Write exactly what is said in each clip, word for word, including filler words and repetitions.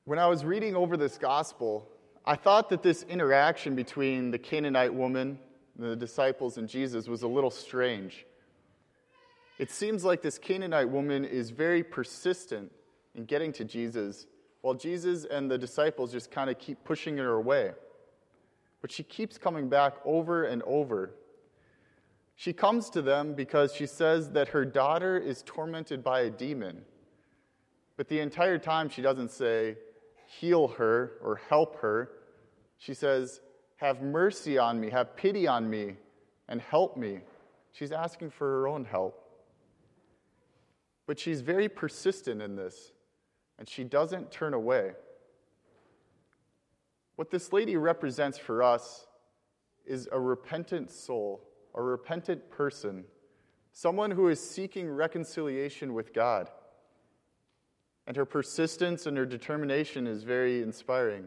When I was reading over this gospel, I thought that this interaction between the Canaanite woman, the disciples, and Jesus was a little strange. It seems like this Canaanite woman is very persistent in getting to Jesus, while Jesus and the disciples just kind of keep pushing her away. But she keeps coming back over and over. She comes to them because she says that her daughter is tormented by a demon. But the entire time she doesn't say, heal her or help her. She says, have mercy on me, have pity on me, and help me. She's asking for her own help. But she's very persistent in this, and she doesn't turn away. What this lady represents for us is a repentant soul, a repentant person, someone who is seeking reconciliation with God. And her persistence and her determination is very inspiring.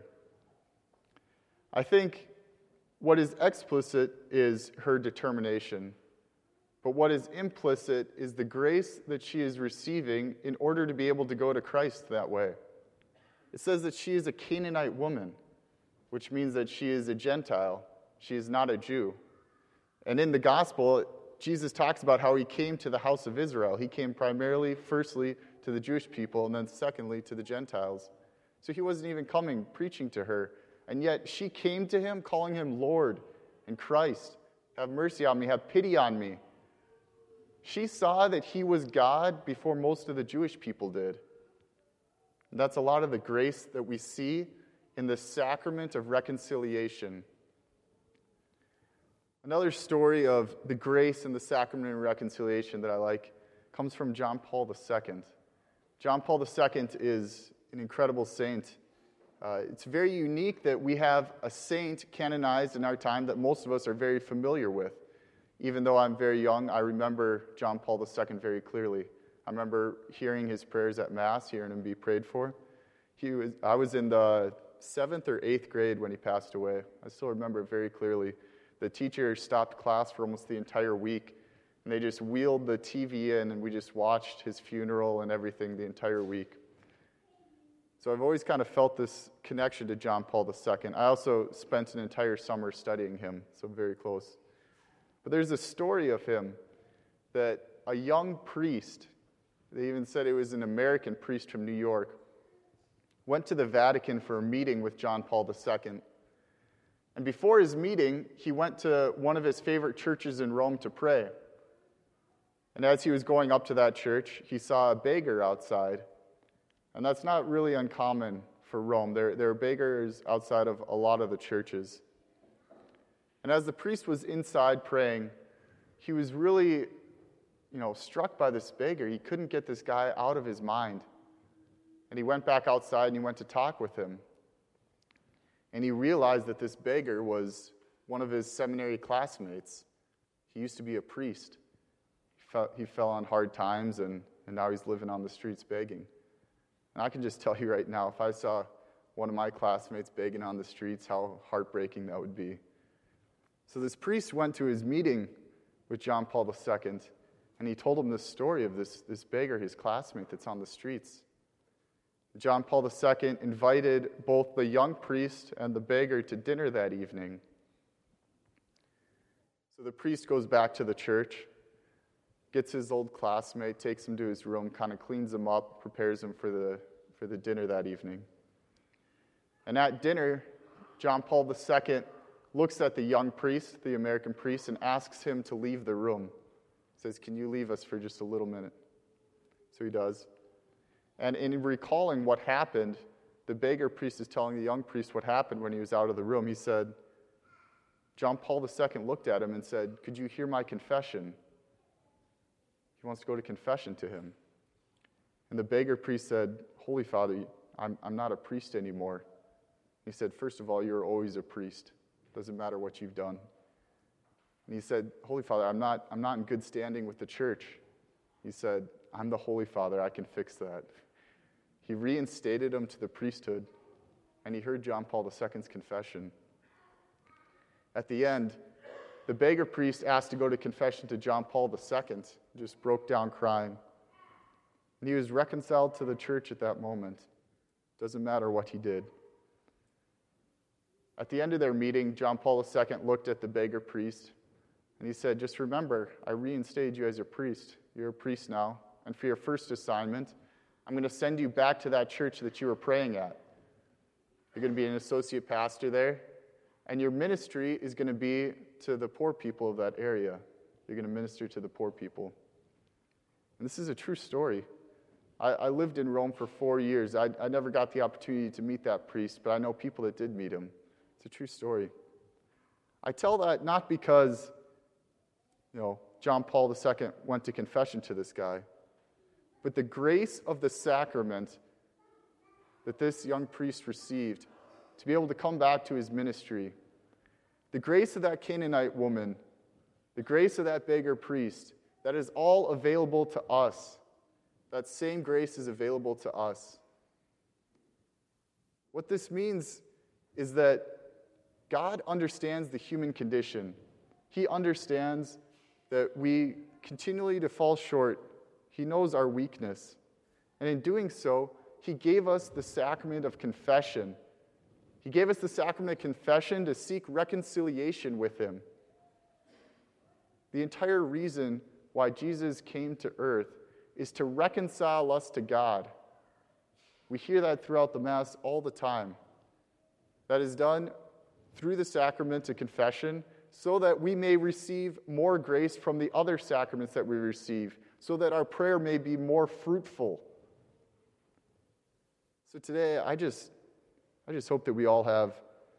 I think what is explicit is her determination, but what is implicit is the grace that she is receiving in order to be able to go to Christ that way. It says that she is a Canaanite woman, which means that she is a Gentile. She is not a Jew. And in the gospel, Jesus talks about how he came to the house of Israel. He came primarily, firstly, to the Jewish people, and then secondly, to the Gentiles. So he wasn't even coming, preaching to her. And yet she came to him, calling him Lord and Christ. Have mercy on me, have pity on me. She saw that he was God before most of the Jewish people did. And that's a lot of the grace that we see in the sacrament of reconciliation. Another story of the grace in the sacrament of reconciliation that I like comes from John Paul the Second. John Paul the Second is an incredible saint. Uh, it's very unique that we have a saint canonized in our time that most of us are very familiar with. Even though I'm very young, I remember John Paul the Second very clearly. I remember hearing his prayers at Mass, hearing him be prayed for. He was, I was in the seventh or eighth grade when he passed away. I still remember it very clearly. The teacher stopped class for almost the entire week, and they just wheeled the T V in, and we just watched his funeral and everything the entire week. So I've always kind of felt this connection to John Paul the Second. I also spent an entire summer studying him, so I'm very close. But there's a story of him that a young priest, they even said it was an American priest from New York, went to the Vatican for a meeting with John Paul the Second. And before his meeting, he went to one of his favorite churches in Rome to pray. And as he was going up to that church, he saw a beggar outside. And that's not really uncommon for Rome. There, there are beggars outside of a lot of the churches. And as the priest was inside praying, he was really, you know, struck by this beggar. He couldn't get this guy out of his mind. And he went back outside and he went to talk with him. And he realized that this beggar was one of his seminary classmates. He used to be a priest. He fell, he fell on hard times, and, and now he's living on the streets begging. And I can just tell you right now, if I saw one of my classmates begging on the streets, how heartbreaking that would be. So this priest went to his meeting with John Paul the Second, and he told him this story of this, this beggar, his classmate that's on the streets. John Paul the Second invited both the young priest and the beggar to dinner that evening. So the priest goes back to the church, gets his old classmate, takes him to his room, kind of cleans him up, prepares him for the, for the dinner that evening. And at dinner, John Paul the Second looks at the young priest, the American priest, and asks him to leave the room. He says, "Can you leave us for just a little minute?" So he does. And in recalling what happened, the beggar priest is telling the young priest what happened when he was out of the room. He said, John Paul the Second looked at him and said, "Could you hear my confession?" He wants to go to confession to him. And the beggar priest said, "Holy Father, I'm, I'm not a priest anymore." He said, "First of all, you're always a priest. Doesn't matter what you've done." And he said, "Holy Father, I'm not, I'm not in good standing with the church." He said, "I'm the Holy Father. I can fix that." He reinstated him to the priesthood, and he heard John Paul the Second's confession. At the end, the beggar priest asked to go to confession to John Paul the Second, just broke down crying. And he was reconciled to the church at that moment. Doesn't matter what he did. At the end of their meeting, John Paul the Second looked at the beggar priest, and he said, just remember, I reinstated you as a priest. You're a priest now. And for your first assignment, I'm going to send you back to that church that you were praying at. You're going to be an associate pastor there, and your ministry is going to be to the poor people of that area. You're going to minister to the poor people. And this is a true story. I, I lived in Rome for four years. I, I never got the opportunity to meet that priest, but I know people that did meet him. It's a true story. I tell that not because, you know, John Paul the Second went to confession to this guy, but the grace of the sacrament that this young priest received to be able to come back to his ministry, the grace of that Canaanite woman, the grace of that beggar priest, that is all available to us. That same grace is available to us. What this means is that God understands the human condition. He understands that we continually to fall short. He knows our weakness. And in doing so, he gave us the sacrament of confession. He gave us the sacrament of confession to seek reconciliation with him. The entire reason why Jesus came to earth is to reconcile us to God. We hear that throughout the Mass all the time. That is done through the sacrament of confession so that we may receive more grace from the other sacraments that we receive, so that our prayer may be more fruitful. So today, I just, I just hope that we all have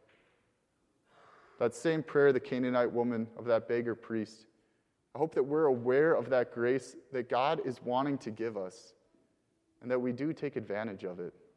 that same prayer, the Canaanite woman, of that beggar priest. I hope that we're aware of that grace that God is wanting to give us, and that we do take advantage of it.